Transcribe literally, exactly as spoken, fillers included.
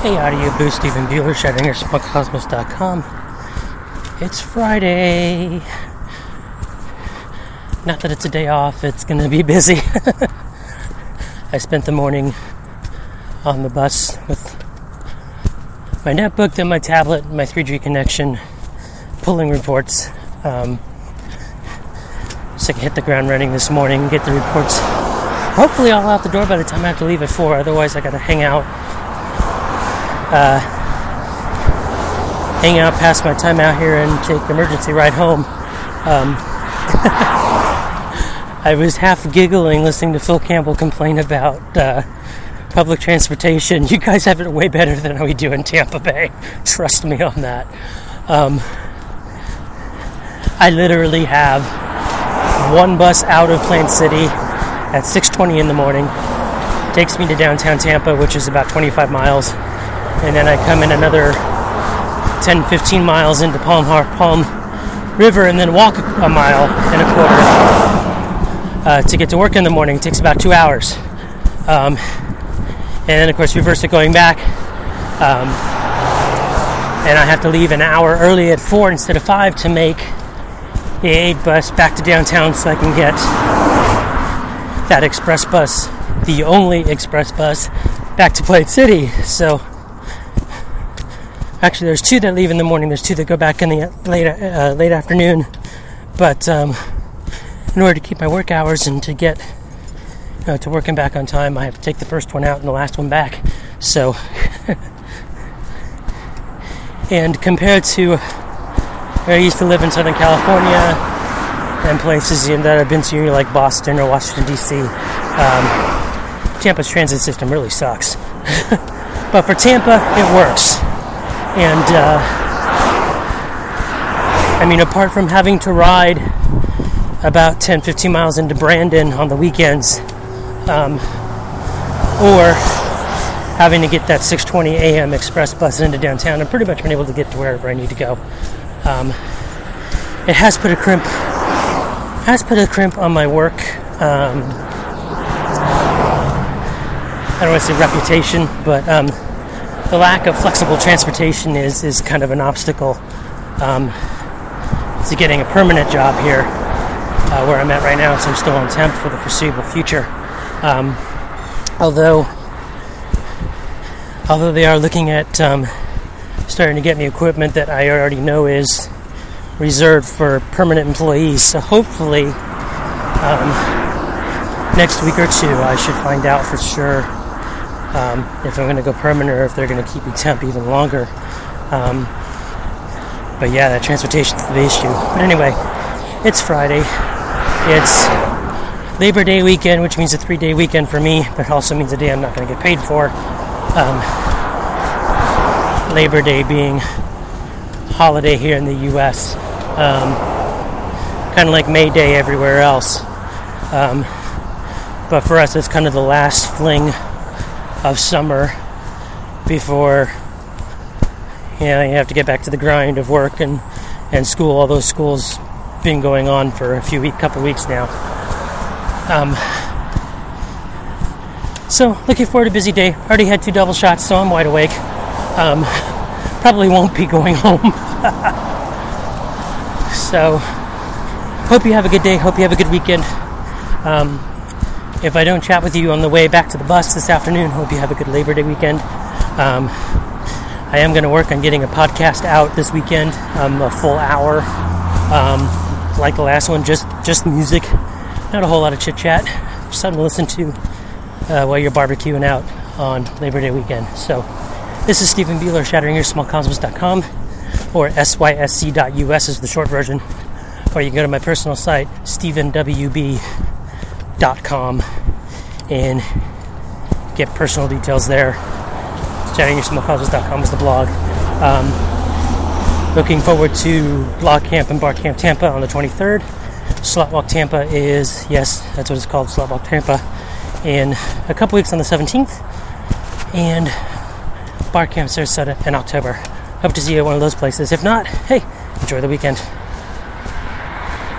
Hey, Audio Boost, Stephen Bueller, Shattering Your Small Cosmos dot com. It's Friday. Not that it's a day off, it's going to be busy. I spent the morning on the bus with my netbook, then my tablet, my three G connection, pulling reports. Um, so I can hit the ground running this morning, get the reports. Hopefully all out the door by the time I have to leave at four, otherwise I got to hang out. Uh, hang out past my time out here and take emergency ride home. Um, I was half giggling listening to Phil Campbell complain about uh, public transportation. You guys have it way better than we do in Tampa Bay. Trust me on that. Um, I literally have one bus out of Plant City at six twenty in the morning. Takes me to downtown Tampa, which is about twenty-five miles. And then I come in another ten, fifteen miles into Palm, Palm River and then walk a mile and a quarter uh, to get to work in the morning. It takes about two hours. Um, and then, of course, reverse it going back. Um, and I have to leave an hour early at four instead of five to make the eight bus back to downtown so I can get that express bus, the only express bus, back to Plant City. So actually, there's two that leave in the morning. There's two that go back in the late uh, late afternoon. But um, in order to keep my work hours and to get you know, to working back on time, I have to take the first one out and the last one back. So, and compared to where I used to live in Southern California and places that I've been to, like Boston or Washington, D C, um, Tampa's transit system really sucks. But for Tampa, it works. And, uh, I mean, apart from having to ride about ten, fifteen miles into Brandon on the weekends, um, or having to get that six twenty a.m. express bus into downtown, I've pretty much been able to get to wherever I need to go. Um, it has put a crimp, has put a crimp on my work, um, I don't want to say reputation, but, um, the lack of flexible transportation is, is kind of an obstacle um, to getting a permanent job here uh, where I'm at right now, so I'm still on temp for the foreseeable future. Um, although, although they are looking at um, starting to get me equipment that I already know is reserved for permanent employees, so hopefully um, next week or two I should find out for sure Um, if I'm going to go permanent or if they're going to keep me temp even longer. Um, but yeah, that transportation's the issue. But anyway, it's Friday. It's Labor Day weekend, which means a three-day weekend for me, but also means a day I'm not going to get paid for. Um, Labor Day being holiday here in the U S, um, kind of like May Day everywhere else. Um, but for us, it's kind of the last fling of summer before you know you have to get back to the grind of work and, and school. All those schools been going on for a few week, couple weeks now. Um, so looking forward to a busy day. Already had two double shots, so I'm wide awake. Um, probably won't be going home. So hope you have a good day. Hope you have a good weekend. Um, If I don't chat with you on the way back to the bus this afternoon, hope you have a good Labor Day weekend. Um, I am going to work on getting a podcast out this weekend, um, a full hour, um, like the last one, just just music, not a whole lot of chit-chat, just something to listen to uh, while you're barbecuing out on Labor Day weekend. So this is Stephen Bueller, Shattering Your Small Cosmos dot com, or S Y S C dot U S is the short version, or you can go to my personal site, Stephen W B dot com, and get personal details there. Shattering Your Small Cosmos dot com is the blog. Um, looking forward to Blog Camp and Bar Camp Tampa on the twenty-third. Slotwalk Tampa is, yes, that's what it's called, Slotwalk Tampa, in a couple weeks on the seventeenth, and Bar Camp Sarasota in October. Hope to see you at one of those places. If not, hey, enjoy the weekend.